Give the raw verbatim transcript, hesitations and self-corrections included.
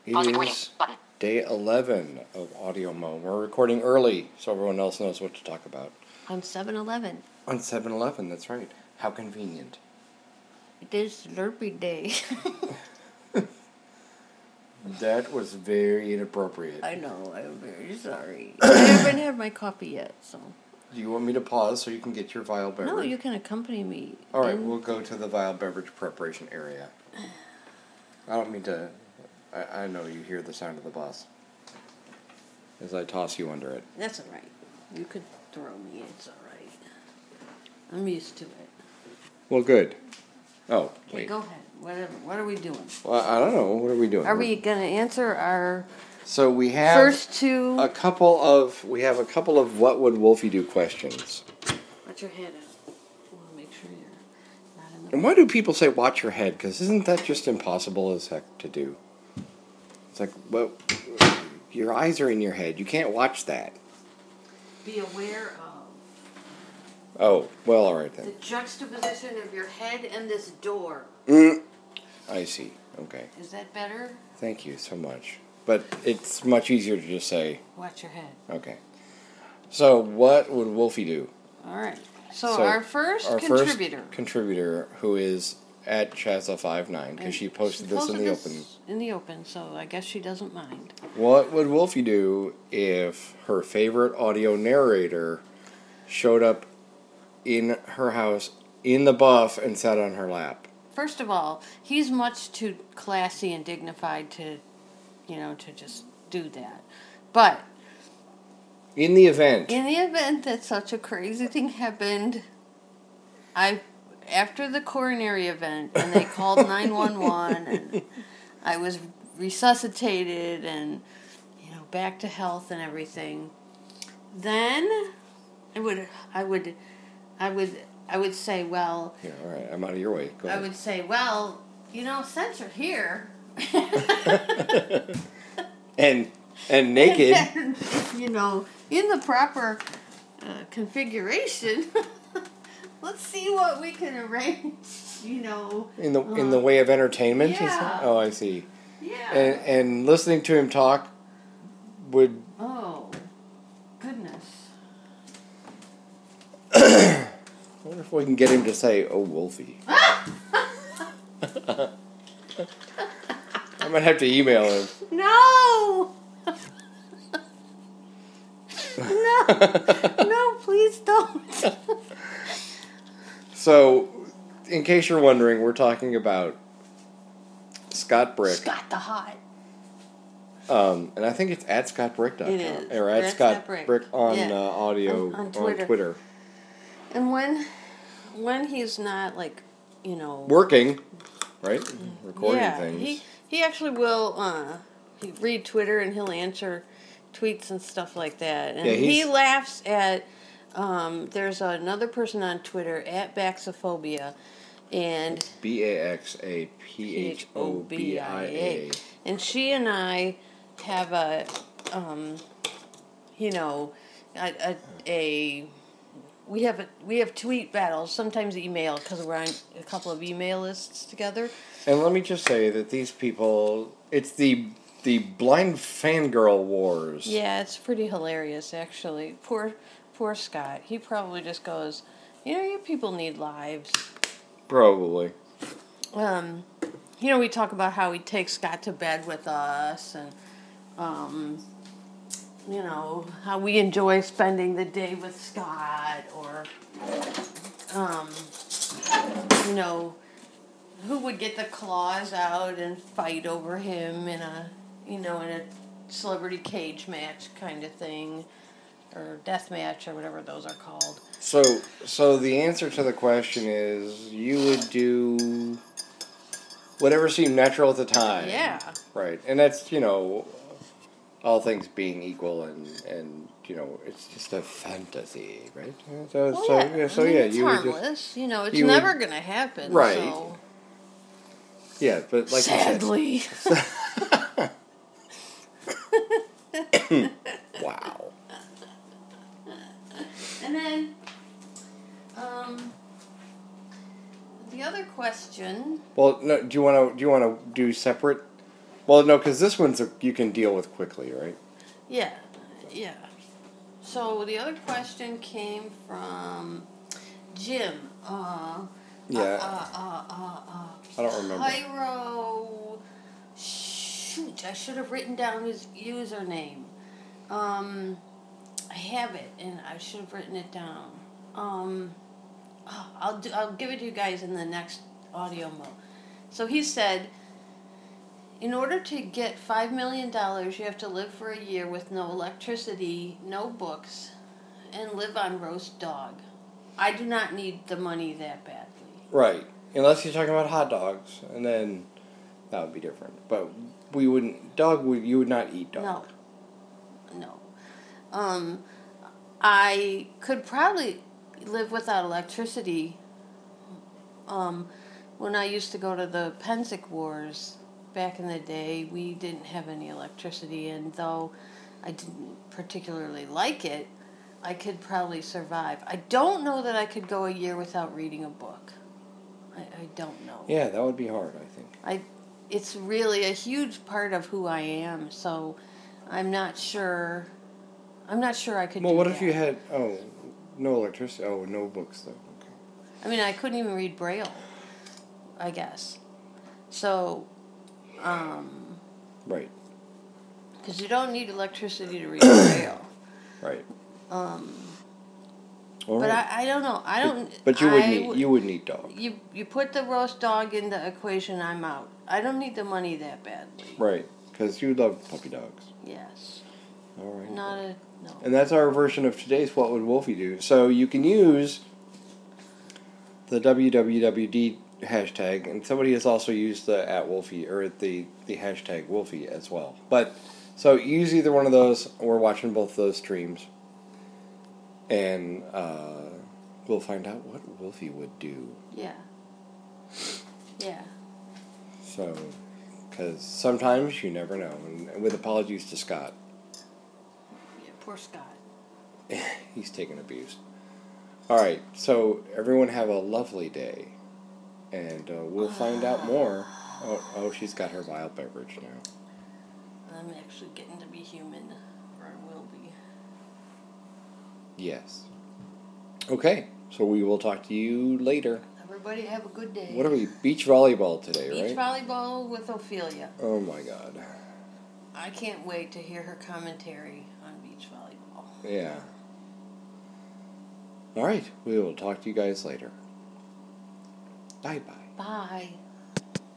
It is day eleven of Audio Mo. We're recording early so everyone else knows what to talk about. On seven eleven. On seven eleven, that's right. How convenient. It is Slurpee Day. That was very inappropriate. I know, I'm very sorry. I haven't had my coffee yet, so... Do you want me to pause so you can get your vial beverage? No, you can accompany me. All right, in... we'll go to the vial beverage preparation area. I don't mean to... I, I know you hear the sound of the bus as I toss you under it. That's all right. You could throw me. It's all right. I'm used to it. Well, good. Oh, okay, wait. Go ahead. Whatever. What are we doing? Well, I don't know. What are we doing? Are we going to answer our... So we have first two... a couple of... We have a couple of what would Wolfie do questions. Watch your head out. I want to make sure you're not in the... And why do people say watch your head? Because isn't that just impossible as heck to do? It's like, well, your eyes are in your head. You can't watch that. Be aware of... Oh, well, all right then. The juxtaposition of your head and this door. Mm. I see. Okay. Is that better? Thank you so much. But it's much easier to just say... Watch your head. Okay. So, what would Wolfie do? All right. So, so our first our contributor. First contributor, who is at Shazza five nine, because she posted she this in the this open. In the open, so I guess she doesn't mind. What would Wolfie do if her favorite audio narrator showed up in her house in the buff and sat on her lap? First of all, he's much too classy and dignified to, you know, to just do that. But in the event, in the event that such a crazy thing happened, I, after the coronary event, and they called nine one one, and I was resuscitated, and you know, back to health and everything. Then I would, I would, I would. I would say, well... Yeah, all right, I'm out of your way. Go I ahead. would say, well, you know, since you're here... and and naked... And, you know, in the proper uh, configuration, let's see what we can arrange, you know... In the uh, in the way of entertainment? Yeah. Oh, I see. Yeah. And, and listening to him talk would... Oh, goodness. I wonder if we can get him to say, "Oh, Wolfie." I might have to email him. No! no! No, please don't. So, in case you're wondering, we're talking about Scott Brick. Scott the Hot. Um, and I think it's at scott brick dot com. It is. Or at At Scott, Scott Brick. Brick on Yeah. uh, audio On- on on Twitter. Twitter. And when when he's not, like, you know... Working, right? Recording yeah, things. he, he actually will uh, he read Twitter and he'll answer tweets and stuff like that. And Yeah, he he's- laughs at... Um, there's another person on Twitter, at Baxophobia, and... B A X A P H O B I A. And she and I have a, um, you know, a, a, a we have a, we have tweet battles, sometimes email, because we're on a couple of email lists together. And let me just say that these people, it's the the blind fangirl wars. Yeah, it's pretty hilarious, actually. Poor, poor Scott. He probably just goes, you know, you people need lives. Probably. Um, you know, we talk about how he takes Scott to bed with us, and, um, you know, how we enjoy spending the day with Scott, or, um, you know, who would get the claws out and fight over him in a, you know, in a celebrity cage match kind of thing, or death match, or whatever those are called. So, so the answer to the question is you would do whatever seemed natural at the time. Yeah. Right. And that's, you know, all things being equal, and, and you know, it's just a fantasy, right? So, Well, so yeah, yeah, so I mean, yeah, it's you would harmless. just, you know, it's you never would- going to happen. Right. So. yeah, but like Sadly. you said. Wow. And then, um, the other question. Well, no, do you want to do you want to do separate Well, no, because this one's a, you can deal with quickly, right? Yeah, yeah. So the other question came from Jim. Uh, Yeah. Uh, uh, uh, uh, I don't remember. Pyro. Shoot, I should have written down his username. Um, I have it, and I should have written it down. Um, oh, I'll do. I'll give it to you guys in the next audio mode. So he said, in order to get five million dollars, you have to live for a year with no electricity, no books, and live on roast dog. I do not need the money that badly. Right. Unless you're talking about hot dogs, and then that would be different. But we wouldn't. Dog would you would not eat dog. No. No. Um, I could probably live without electricity. Um, when I used to go to the Pensick Wars back in the day, we didn't have any electricity, and though I didn't particularly like it, I could probably survive. I don't know that I could go a year without reading a book. I, I don't know. Yeah, that would be hard, I think. I, it's really a huge part of who I am, so I'm not sure. I'm not sure I could. Well, do what that. if you had oh, no electricity? Oh, no books though. Okay. I mean, I couldn't even read Braille, I guess. So, um, right. because you don't need electricity to read Braille. Right. Um, All but right. I, I don't know. I don't. But, but you would I need you would need dog. You you put the roast dog in the equation, I'm out. I don't need the money that badly. Right, because you love puppy dogs. Yes. All right. Not a no. And that's our version of today's What Would Wolfie Do? So you can use the W W W D hashtag, and somebody has also used the at Wolfie, or the, the hashtag Wolfie as well. But, so use either one of those. We're watching both those streams. And uh, we'll find out what Wolfie would do. Yeah. Yeah. So, because sometimes you never know. And with apologies to Scott. Yeah, poor Scott. He's taking abuse. All right, so everyone have a lovely day, and uh, we'll find out more. Oh, oh, she's got her vile beverage now. I'm actually getting to be human, or I will be. Yes. Okay, so we will talk to you later. Everybody have a good day. What are we? Beach volleyball today, Beach right? volleyball with Ophelia. Oh my God. I can't wait to hear her commentary on beach volleyball. Yeah. All right, we will talk to you guys later. Bye-bye. Bye.